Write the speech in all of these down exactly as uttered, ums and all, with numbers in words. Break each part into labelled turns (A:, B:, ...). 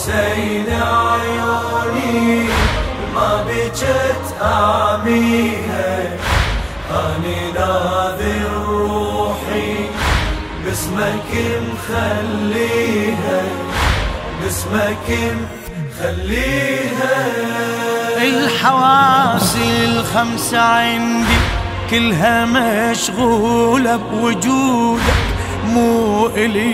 A: حسين عيوني ما بجت آميها، أني ناذر روحي باسمك مخليها، باسمك مخليها.
B: الحواس الخمسة عندي كلها مشغولة بوجودك، مو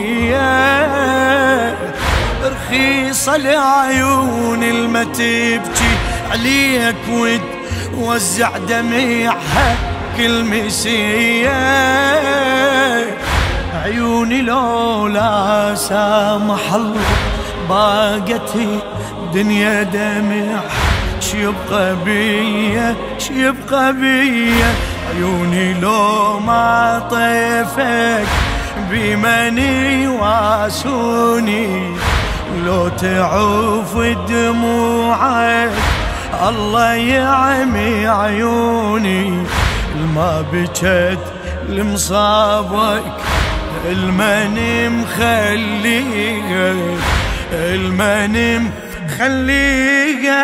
B: إليا رخيصة لعيون الما تبكي عليك وتوزع دميعها كل مسية. عيوني لولا سامح الله باقت دنيا دمع، شيبقى بيا شيبقى بيا. عيوني لو ما طيفك بمني واسوني، لو تعوف دموعك الله يعمي عيوني. الما بجت لمصابك الماني مخليها، الماني مخليها.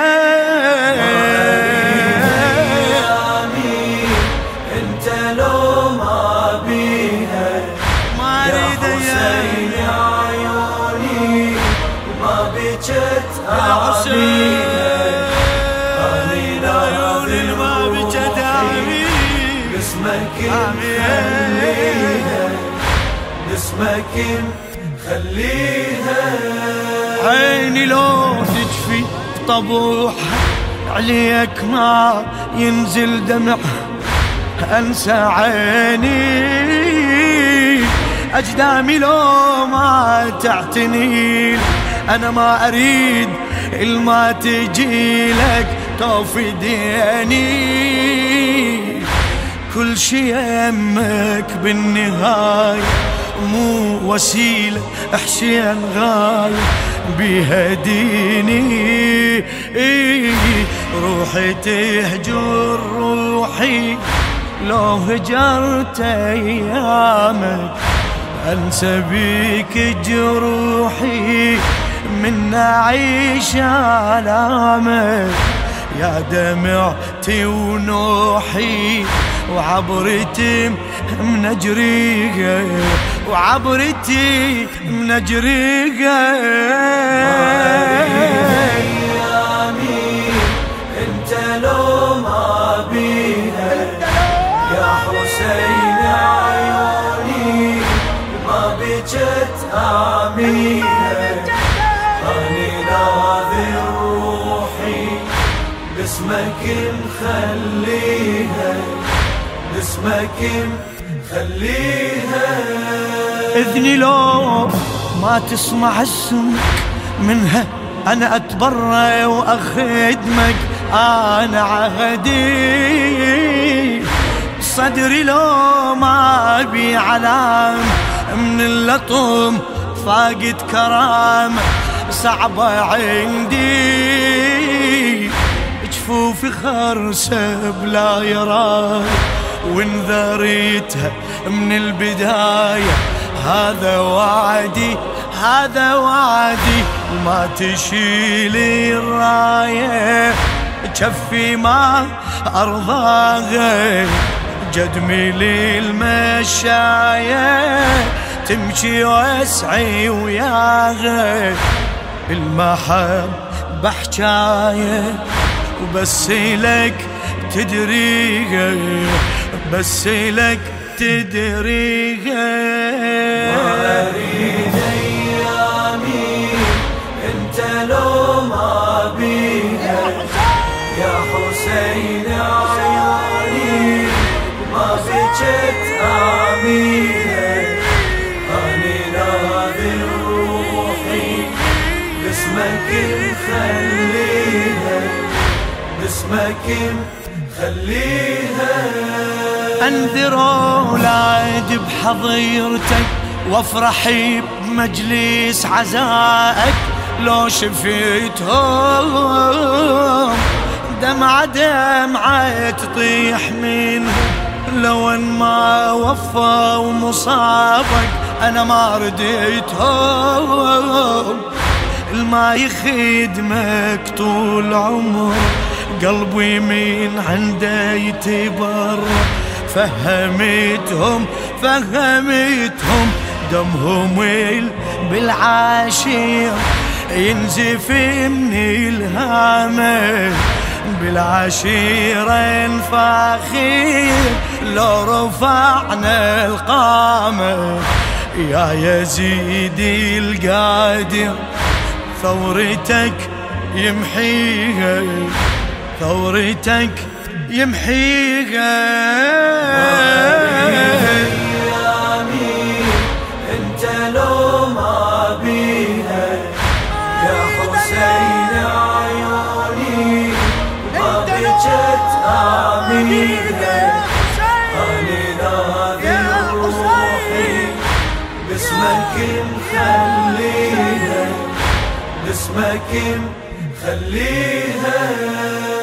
A: انت لو ما بيها
B: ما اريد
A: يا حسين عيوني ما بجت آميها، أني ناذر روحي باسمك مخليها، باسمك مخليها.
B: عيني لو تجفي طبوحها عليك ما ينزل دمع، أنسى عيني أجدامي لو ما تعتني، أنا ما أريد الما تجيلك توفي ديني. كل شي يمك بالنهاية مو وسيلة حسين غاية بيها ديني. روحي تهجر روحي لو هجرت أيامك، أنسى بيك جروحي من أعيش آلامك. يا دمعتي ونوحي وعبرتي من أجريها، وعبرتي من أجريها.
A: انت لو ما بيها يا حسين عيوني ما بجت آميها، أني ناذر روحي باسمك مخليها، باسمك مخليها.
B: إذني لو ما تسمع السمك منها أنا أتبرى وأخدمك، أنا عهدي صدري لو ما بي علام من اللطم فاقد كرامة صعبة عندي. جفوفي خرسة بلا يراي وانذريتها من البداية، هذا وعدي هذا وعدي. ما تشيلي الراية جفي ما أرضاها، جدمي للمشاية تمشي واسعي وياها. المحبة حجاية وبس لك تدريها، بس لك تدريها.
A: ما أريد أيامي انت لو ما بيها يا حسين عيوني ما بجت آميها، أني ناذر روحي باسمك مخليها، باسمك مخليها.
B: أنذر أولاد بحضيرتك وافرحي بمجلس عزائك، لو شفيتهم دمعة دمعة تطيح منهم، لو ان ما وفوا مصابك انا ما رديتهم. ما يخدمك طول عمر، قلبي من عنده يتبر. فهمتهم فهمتهم دمهم بالعاشير ينزف من الهامة، بالعشيرة نفاخير لو رفعنا القامة. يا يزيد القادر ثورتك يمحيها، ثورتك يمحيها.
A: أيامي انت لو ما بيها يا حسين عيوني ما بجت آمينها. أنا ناذر روحي باسمك مخليها، باسمك مخليها.